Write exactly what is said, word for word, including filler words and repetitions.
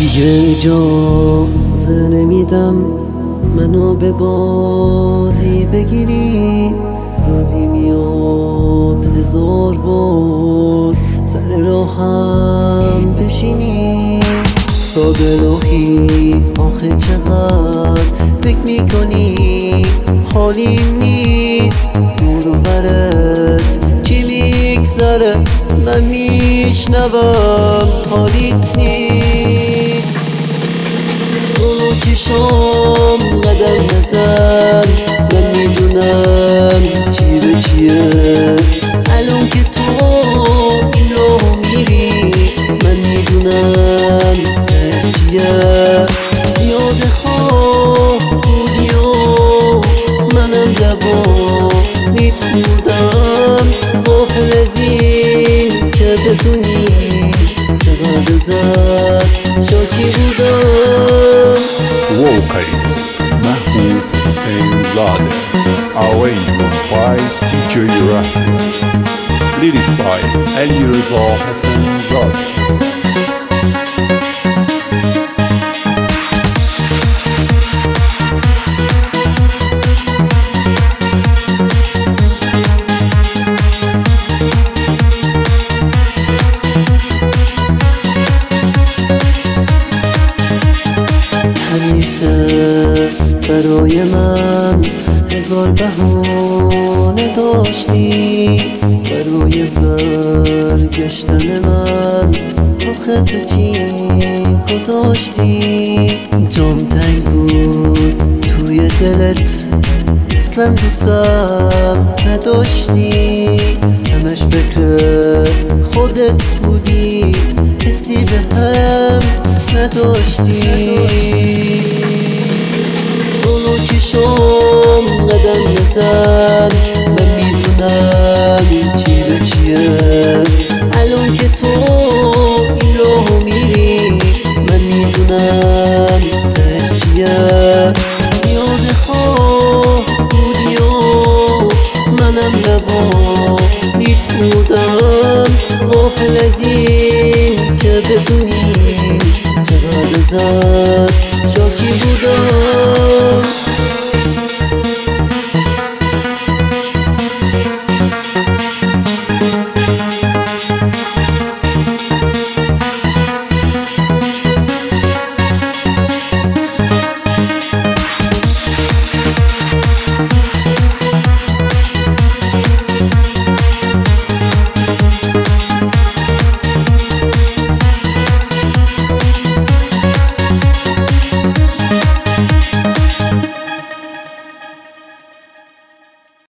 دیگه اجازه نمیدم منو به بازی بگیری. روزی میاد هزار بار سر راهم بشینی. ساده راهی آخه چقدر فکر میکنی حالیم نیست. دور و برت چی میگذره من میشنوم حالیت نیست. تو چشام قدم نزن من میدونم چی به چیه. الان که تو این راه میری من میدونم تهش چیه. زیاد خواه بودی و منم روانیت بودم. غافل از این که بدونی چقدر زد شاکی بودم. Vocalist Mahmoud Hussainzadeh. Arrangement by D J Rahman. Lyric by Ali Reza Hassanzadeh. همیشه برای من هزار بهانه داشتی. برای برگشتن من آخه تو چی گذاشتی. جام تنگ بود توی دلت اصلا دوستم نداشتی. همش فکر خودت بودی حسی به هم نداشتی. تو چشام قدم نزن من میدونم چی به چیه. الان که تو این راه میری من میدونم تهش چیه. زیاد خواه بودی و منم روانیت بودم. غافل از این که بدونی چقدر زد شاکی بود.